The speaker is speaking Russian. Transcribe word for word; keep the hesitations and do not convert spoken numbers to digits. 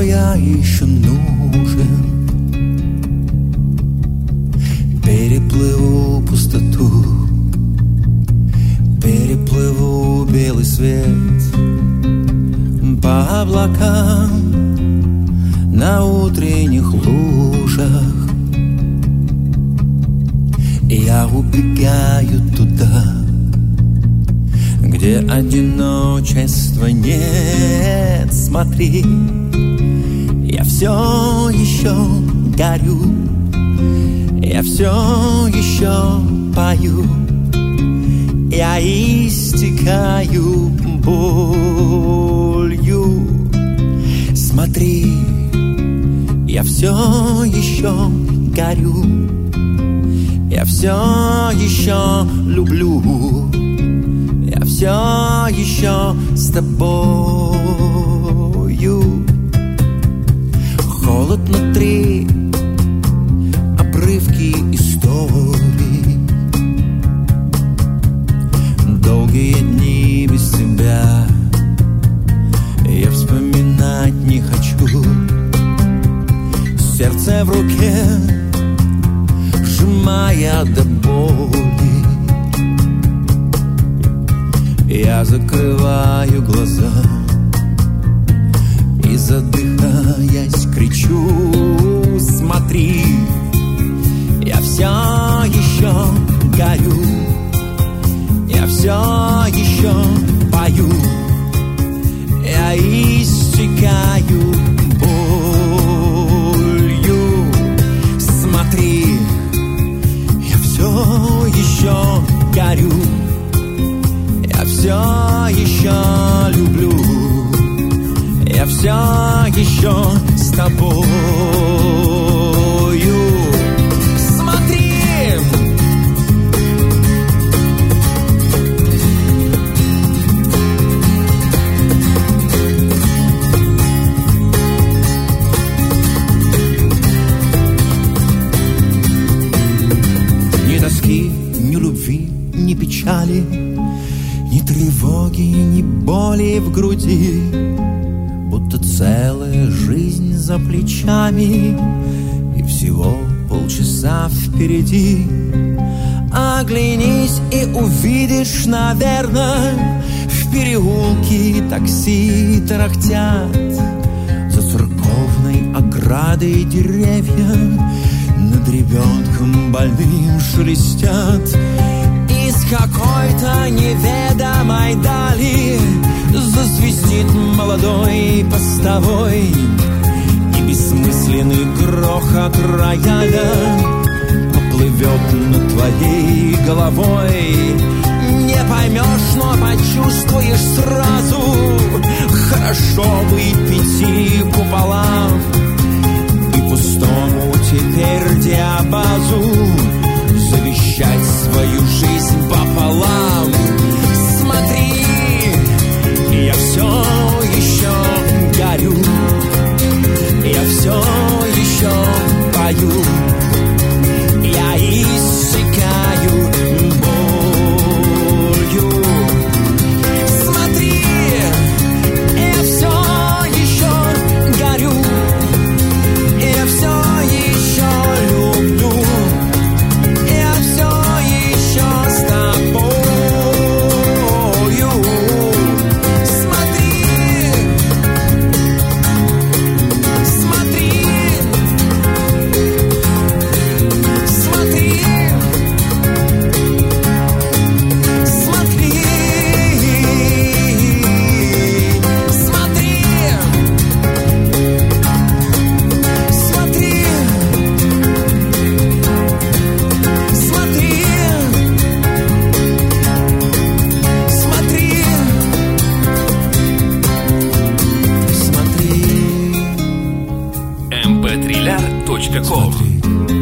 я еще нужен. Переплыву пустоту, переплыву белый свет по облакам на утренних лужах. И я убегаю туда, где одиночества нет. Смотри, я все еще горю, я все еще пою, я истекаю болью. Смотри, я все еще горю, я все еще люблю, я все еще с тобою. Холод внутри, обрывки историй, долгие дни без тебя я вспоминать не хочу. Сердце в руке, сжимая до боли, я закрываю глаза и, задыхаясь, кричу: смотри, я все еще горю, я все еще пою, я истекаю болью. Смотри, я все еще горю, я все еще люблю, я все еще с тобою. Смотри, ни тоски, ни любви, ни печали, ни тревоги, ни боли в груди, будто целая жизнь за плечами и всего полчаса впереди. Оглянись и увидишь, наверное, в переулке такси тарахтят, за церковной оградой деревья над ребенком больным шелестят. Из какой-то неведомой дали засвистит молодой постовой, и бессмысленный грохот рояля поплывет над твоей головой. Не поймешь, но почувствуешь сразу, хорошо быть пяти пополам, и пустому теперь диапазу завещать свою жизнь пополам. Смотри, я все еще горю, я все еще пою, я иссякаю болью. Смотри, я все еще горю, я все еще люблю, я все еще с тобою. Смотри, смотри, смотри, смотри, смотри, смотри, смотри, смотри, смотри. эм пэ три ляр точка ком.